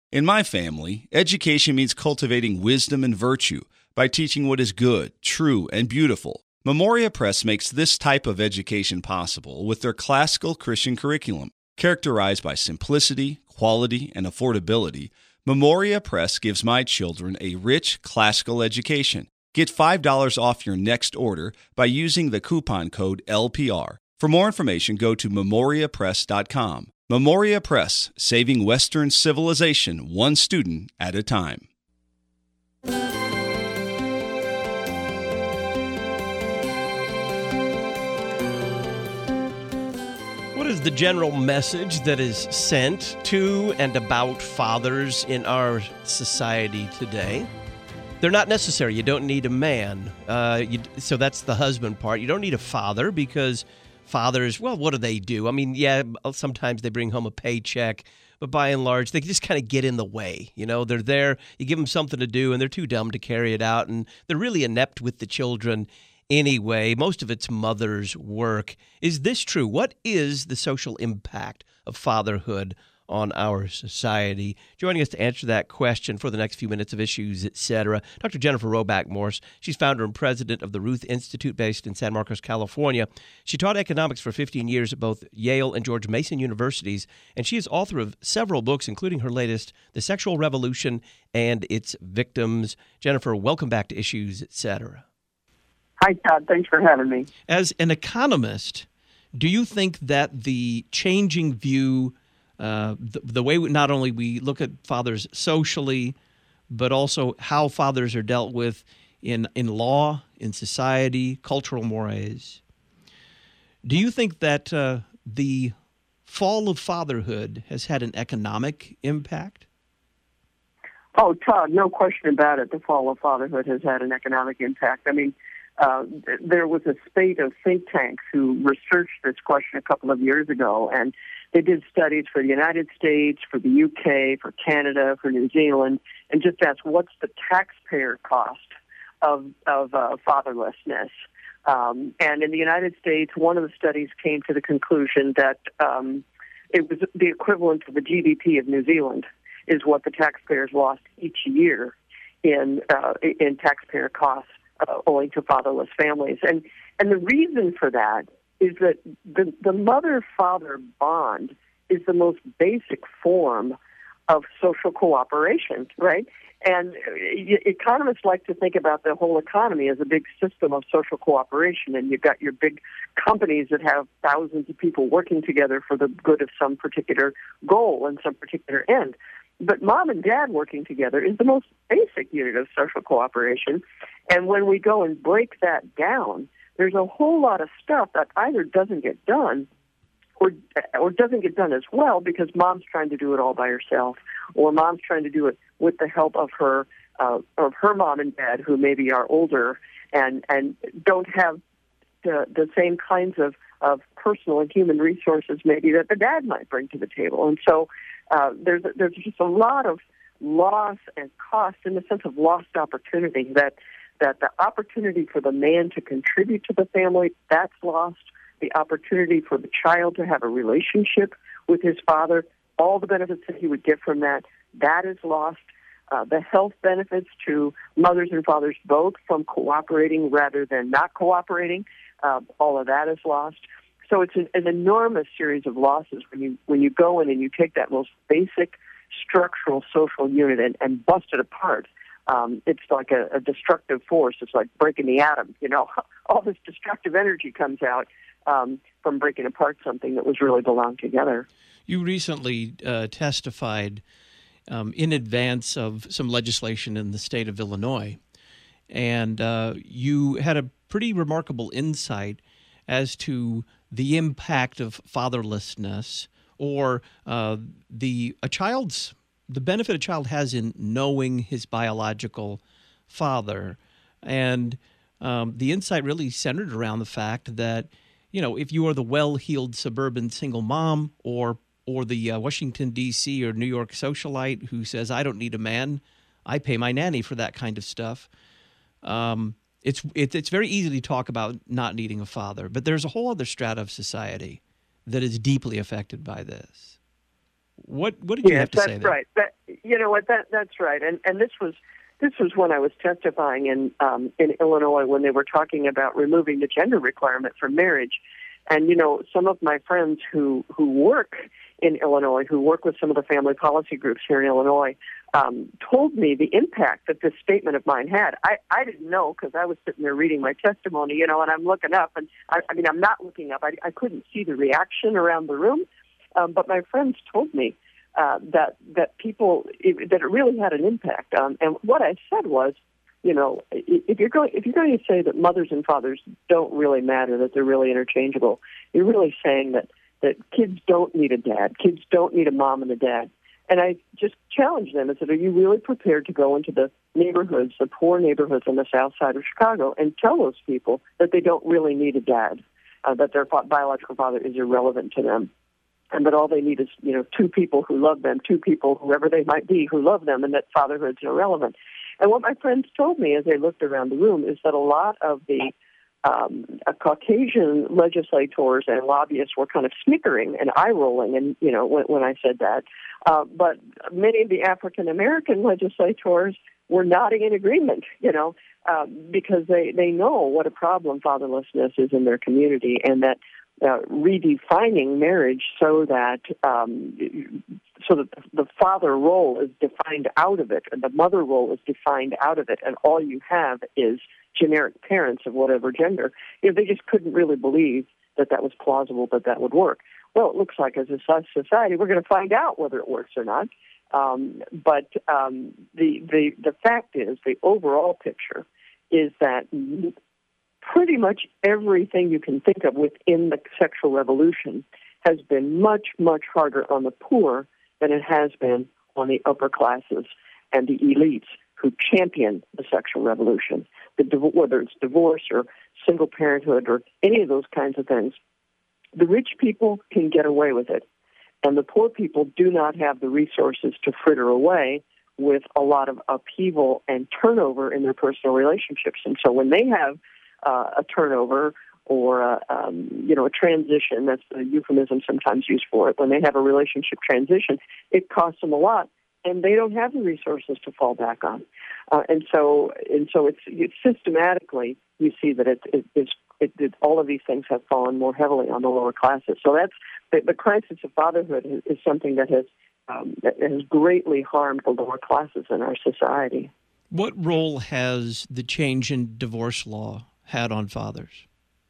In my family, education means cultivating wisdom and virtue by teaching what is good, true, and beautiful. Memoria Press makes this type of education possible with their classical Christian curriculum. Characterized by simplicity, quality, and affordability, Memoria Press gives my children a rich classical education. Get $5 off your next order by using the coupon code LPR. For more information, go to memoriapress.com. Memoria Press, saving Western civilization one student at a time. What is the general message that is sent to and about fathers in our society today? They're not necessary. You don't need a man. So that's the husband part. You don't need a father because fathers, well, what do? I mean, yeah, sometimes they bring home a paycheck, but by and large, they just kind of get in the way. You know, they're there, you give them something to do, and they're too dumb to carry it out, and they're really inept with the children anyway. Most of it's mother's work. Is this true? What is the social impact of fatherhood on our society? Joining us to answer that question for the next few minutes of Issues, Etc., Dr. Jennifer Roback Morse. She's founder and president of the Ruth Institute based in San Marcos, California. She taught economics for 15 years at both Yale and George Mason universities, and she is author of several books, including her latest, The Sexual Revolution and Its Victims. Jennifer, welcome back to Issues, Etc. Hi, Todd. Thanks for having me. As an economist, do you think that the changing view, the way not only we look at fathers socially, but also how fathers are dealt with in law, in society, cultural mores, do you think that the fall of fatherhood has had an economic impact? Oh, Todd, no question about it. The fall of fatherhood has had an economic impact. I mean, there was a spate of think tanks who researched this question a couple of years ago, and they did studies for the United States, for the UK, for Canada, for New Zealand, and just asked what's the taxpayer cost of fatherlessness. And in the United States, one of the studies came to the conclusion that it was the equivalent of the GDP of New Zealand is what the taxpayers lost each year in taxpayer costs owing to fatherless families. And the reason for that is that the mother-father bond is the most basic form of social cooperation, right? And economists like to think about the whole economy as a big system of social cooperation, and you've got your big companies that have thousands of people working together for the good of some particular goal and some particular end. But mom and dad working together is the most basic unit of social cooperation. And when we go and break that down, there's a whole lot of stuff that either doesn't get done or doesn't get done as well because mom's trying to do it all by herself, or mom's trying to do it with the help of her mom and dad who maybe are older and don't have the same kinds of personal and human resources maybe that the dad might bring to the table. And so there's just a lot of loss and cost in the sense of lost opportunity, that the opportunity for the man to contribute to the family, that's lost. The opportunity for the child to have a relationship with his father, all the benefits that he would get from that is lost. The health benefits to mothers and fathers both from cooperating rather than not cooperating, all of that is lost. So it's an enormous series of losses when you go in and you take that most basic structural social unit and bust it apart. It's like a destructive force. It's like breaking the atom. You know, all this destructive energy comes out from breaking apart something that was really belonged together. You recently testified in advance of some legislation in the state of Illinois, and you had a pretty remarkable insight as to the impact of fatherlessness, or the benefit a child has in knowing his biological father. And the insight really centered around the fact that, you know, if you are the well-heeled suburban single mom or the Washington, D.C. or New York socialite who says, I don't need a man, I pay my nanny for that kind of stuff, it's very easy to talk about not needing a father, but there's a whole other strata of society that is deeply affected by this. What did you have to say there? Right. You know what? That's right. And this was when I was testifying in Illinois when they were talking about removing the gender requirement for marriage. And, some of my friends who work in Illinois, who work with some of the family policy groups here in Illinois, told me the impact that this statement of mine had. I didn't know because I was sitting there reading my testimony, and I'm looking up. And, I'm not looking up. I couldn't see the reaction around the room. But my friends told me that people, that it really had an impact. And what I said was, if you're going to say that mothers and fathers don't really matter, that they're really interchangeable, you're really saying that kids don't need a dad, kids don't need a mom and a dad. And I just challenged them and said, are you really prepared to go into the neighborhoods, the poor neighborhoods on the south side of Chicago, and tell those people that they don't really need a dad, that their biological father is irrelevant to them, and that all they need is, two people who love them, two people, whoever they might be, who love them, and that fatherhood's irrelevant. And what my friends told me as they looked around the room is that a lot of the Caucasian legislators and lobbyists were kind of snickering and eye-rolling, and when I said that. But many of the African-American legislators were nodding in agreement, because they know what a problem fatherlessness is in their community, and that redefining marriage so that the father role is defined out of it and the mother role is defined out of it, and all you have is generic parents of whatever gender. They just couldn't really believe that was plausible, that would work. Well, it looks like as a society we're going to find out whether it works or not. But the fact is, the overall picture is that pretty much everything you can think of within the sexual revolution has been much, much harder on the poor than it has been on the upper classes and the elites who champion the sexual revolution. Whether it's divorce or single parenthood or any of those kinds of things, the rich people can get away with it, and the poor people do not have the resources to fritter away with a lot of upheaval and turnover in their personal relationships. And so when they have a turnover or a transition, that's the euphemism sometimes used for it, when they have a relationship transition, it costs them a lot, and they don't have the resources to fall back on. And so it's systematically, you see that all of these things have fallen more heavily on the lower classes. So that's the crisis of fatherhood is something that has greatly harmed the lower classes in our society. What role has the change in divorce law had on fathers?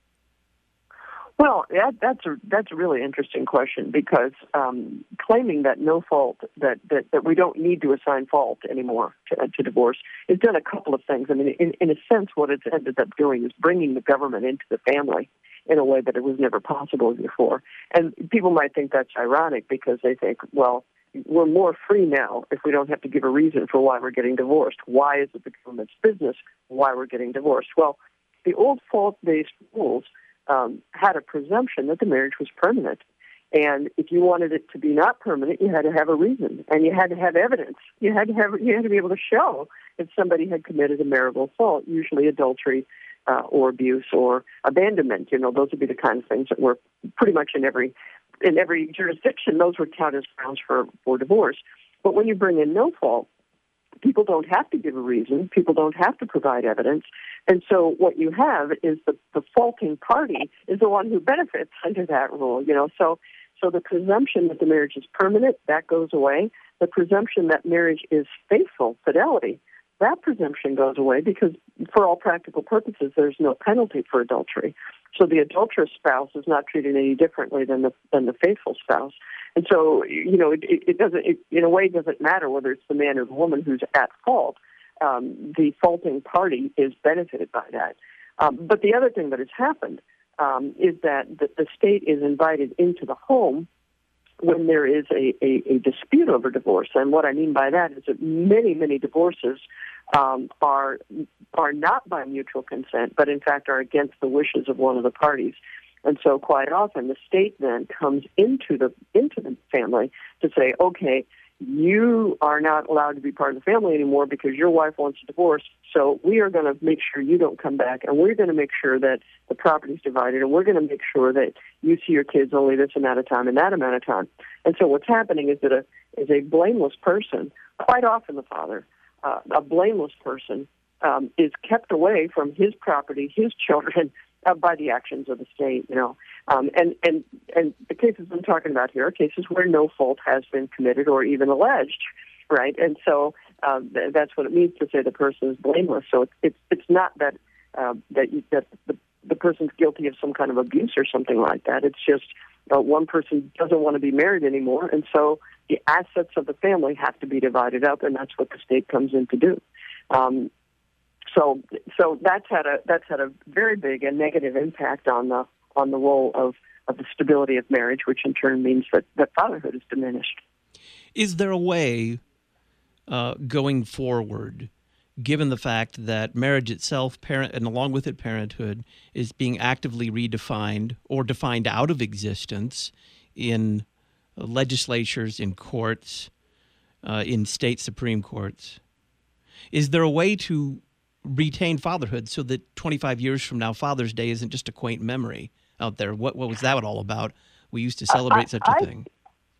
Well, that's a really interesting question, because claiming that no fault, that we don't need to assign fault anymore to divorce, has done a couple of things. I mean, in a sense, what it's ended up doing is bringing the government into the family in a way that it was never possible before. And people might think that's ironic because they think, well, we're more free now if we don't have to give a reason for why we're getting divorced. Why is it the government's business why we're getting divorced? Well, the old fault-based rules had a presumption that the marriage was permanent. And if you wanted it to be not permanent, you had to have a reason, and you had to have evidence. You had to be able to show that somebody had committed a marital fault, usually adultery or abuse or abandonment. Those would be the kind of things that were pretty much in every jurisdiction. Those would count as grounds for divorce. But when you bring in no fault, people don't have to give a reason. People don't have to provide evidence. And so what you have is the faulting party is the one who benefits under that rule. So the presumption that the marriage is permanent, that goes away. The presumption that marriage is faithful, fidelity, that presumption goes away because for all practical purposes, there's no penalty for adultery. So the adulterous spouse is not treated any differently than the faithful spouse. And so, it in a way doesn't matter whether it's the man or the woman who's at fault. The faulting party is benefited by that. But the other thing that has happened is that the state is invited into the home when there is a dispute over divorce. And what I mean by that is that many, many divorces are not by mutual consent, but in fact are against the wishes of one of the parties. And so quite often the state then comes into the family to say, okay, you are not allowed to be part of the family anymore because your wife wants a divorce. So we are going to make sure you don't come back, and we're going to make sure that the property's divided, and we're going to make sure that you see your kids only this amount of time and that amount of time. And so what's happening is that a blameless person, quite often the father, a blameless person, is kept away from his property, his children, by the actions of the state. And the cases I'm talking about here are cases where no fault has been committed or even alleged, right? And so that's what it means to say the person is blameless. So it's not that the person's guilty of some kind of abuse or something like that. It's just one person doesn't want to be married anymore, and so the assets of the family have to be divided up, and that's what the state comes in to do. So that's had a very big and negative impact on the role of the stability of marriage, which in turn means that fatherhood is diminished. Is there a way going forward, given the fact that marriage itself, and along with it parenthood, is being actively redefined or defined out of existence in legislatures, in courts, in state Supreme Courts? Is there a way to retain fatherhood so that 25 years from now, Father's Day isn't just a quaint memory out there? What was that all about? We used to celebrate such a thing.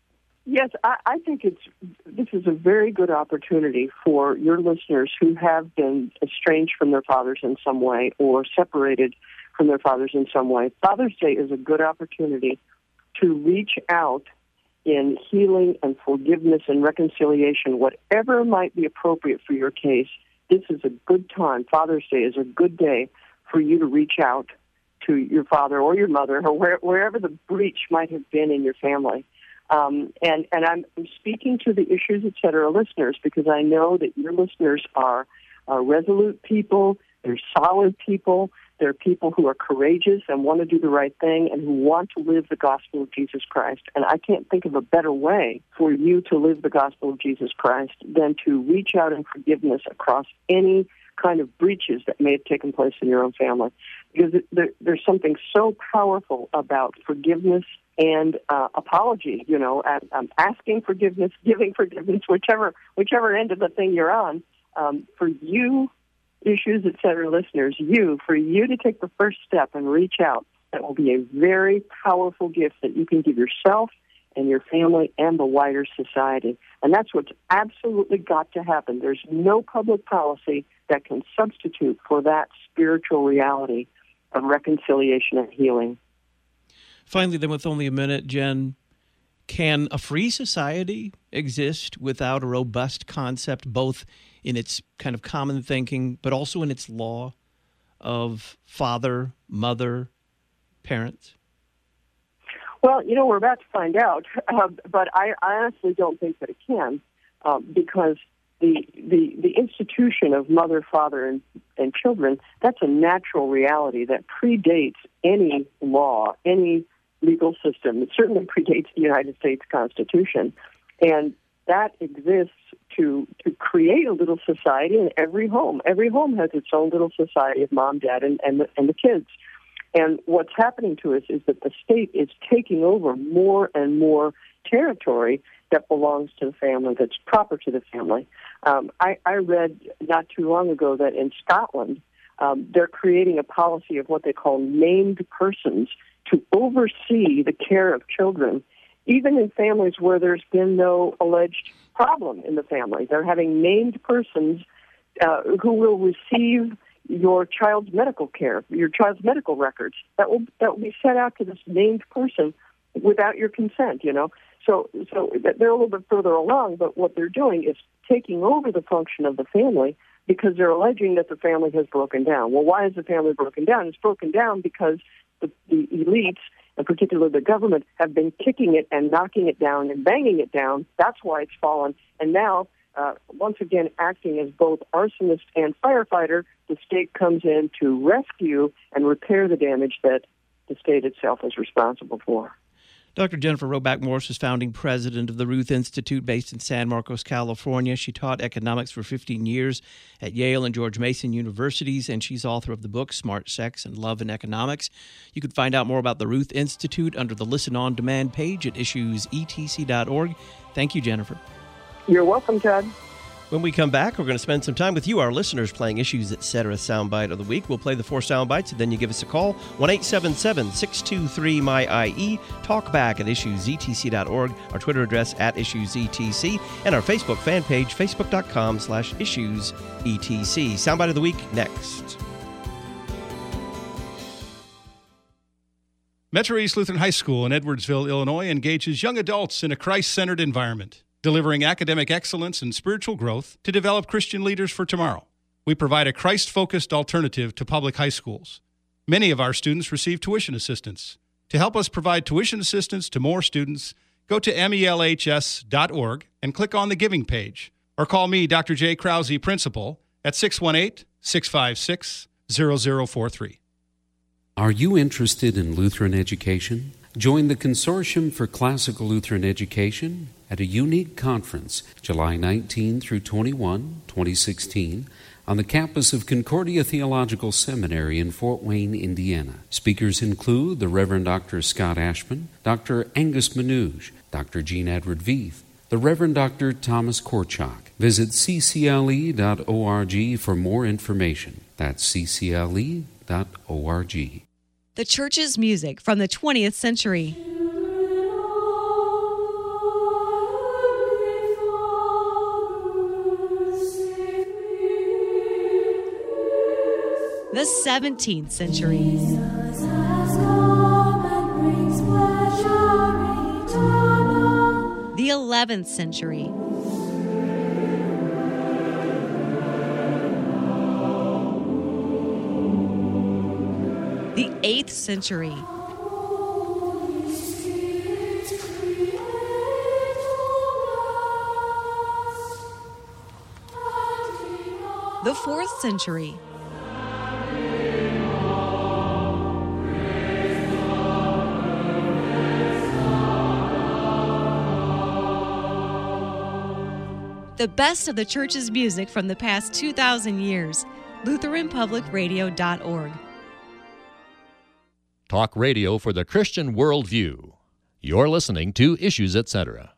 Yes, I think this is a very good opportunity for your listeners who have been estranged from their fathers in some way or separated from their fathers in some way. Father's Day is a good opportunity to reach out in healing and forgiveness and reconciliation, whatever might be appropriate for your case. This is a good time. Father's Day is a good day for you to reach out to your father or your mother or wherever the breach might have been in your family. And I'm speaking to the Issues Etc. listeners because I know that your listeners are resolute people, they're solid people, they're people who are courageous and want to do the right thing and who want to live the gospel of Jesus Christ. And I can't think of a better way for you to live the gospel of Jesus Christ than to reach out in forgiveness across any kind of breaches that may have taken place in your own family. Because there's something so powerful about forgiveness and apology, asking forgiveness, giving forgiveness, whichever end of the thing you're on. For you, Issues Etc. listeners, for you to take the first step and reach out, that will be a very powerful gift that you can give yourself and your family and the wider society. And that's what's absolutely got to happen. There's no public policy that can substitute for that spiritual reality of reconciliation and healing. Finally, then, with only a minute, Jen, can a free society exist without a robust concept, both in its kind of common thinking, but also in its law of father, mother, parents? Well, we're about to find out, but I honestly don't think that it can, because the institution of mother, father, and children, that's a natural reality that predates any law, any legal system. It certainly predates the United States Constitution. And that exists to create a little society in every home. Every home has its own little society of mom, dad, and the kids. And what's happening to us is that the state is taking over more and more territory that belongs to the family, that's proper to the family. I read not too long ago that in Scotland, they're creating a policy of what they call named persons to oversee the care of children, even in families where there's been no alleged problem in the family. They're having named persons who will receive your child's medical care, your child's medical records. That will be sent out to this named person without your consent, So they're a little bit further along, but what they're doing is taking over the function of the family because they're alleging that the family has broken down. Well, why is the family broken down? It's broken down because the elites, and particularly the government, have been kicking it and knocking it down and banging it down. That's why it's fallen. And now, once again, acting as both arsonist and firefighter, the state comes in to rescue and repair the damage that the state itself is responsible for. Dr. Jennifer Roback Morse is founding president of the Ruth Institute based in San Marcos, California. She taught economics for 15 years at Yale and George Mason universities, and she's author of the book Smart Sex and Love in Economics. You can find out more about the Ruth Institute under the Listen On Demand page at issuesetc.org. Thank you, Jennifer. You're welcome, Todd. When we come back, we're going to spend some time with you, our listeners, playing Issues Etc. Soundbite of the Week. We'll play the 4 soundbites, and then you give us a call, 1-877-623-MY-IE. Talk back at issuesetc.org, our Twitter address at issuesetc, and our Facebook fan page, facebook.com/issuesetc. Soundbite of the Week next. Metro East Lutheran High School in Edwardsville, Illinois, engages young adults in a Christ-centered environment, delivering academic excellence and spiritual growth to develop Christian leaders for tomorrow. We provide a Christ-focused alternative to public high schools. Many of our students receive tuition assistance. To help us provide tuition assistance to more students, go to melhs.org and click on the Giving page, or call me, Dr. J. Krause, Principal, at 618-656-0043. Are you interested in Lutheran education? Join the Consortium for Classical Lutheran Education at a unique conference, July 19 through 21, 2016, on the campus of Concordia Theological Seminary in Fort Wayne, Indiana. Speakers include the Reverend Dr. Scott Ashman, Dr. Angus Manouge, Dr. Jean Edward Veith, the Reverend Dr. Thomas Korchak. Visit ccle.org for more information. That's ccle.org. The church's music from the 20th century. The 17th century. The 11th century. The 8th century. The 4th century. The best of the church's music from the past 2,000 years. LutheranPublicRadio.org. Talk radio for the Christian worldview. You're listening to Issues Etc.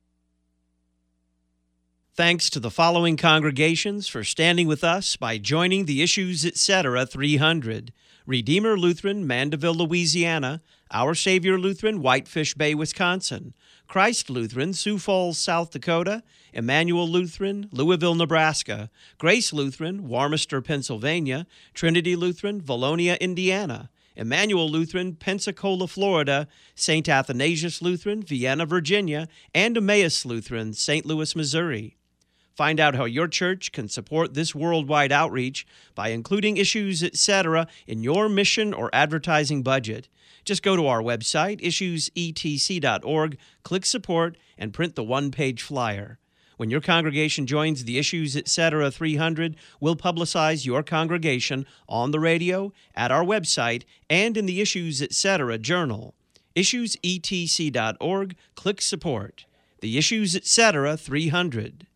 Thanks to the following congregations for standing with us by joining the Issues Etc. 300. Redeemer Lutheran, Mandeville, Louisiana. Our Savior Lutheran, Whitefish Bay, Wisconsin. Christ Lutheran, Sioux Falls, South Dakota. Emmanuel Lutheran, Louisville, Nebraska. Grace Lutheran, Warmester, Pennsylvania. Trinity Lutheran, Valonia, Indiana. Emmanuel Lutheran, Pensacola, Florida. St. Athanasius Lutheran, Vienna, Virginia. And Emmaus Lutheran, St. Louis, Missouri. Find out how your church can support this worldwide outreach by including Issues Etc. in your mission or advertising budget. Just go to our website, issuesetc.org, click Support, and print the one-page flyer. When your congregation joins the Issues Etc. 300, we'll publicize your congregation on the radio, at our website, and in the Issues Etc. journal. Issuesetc.org, click Support. The Issues Etc. 300.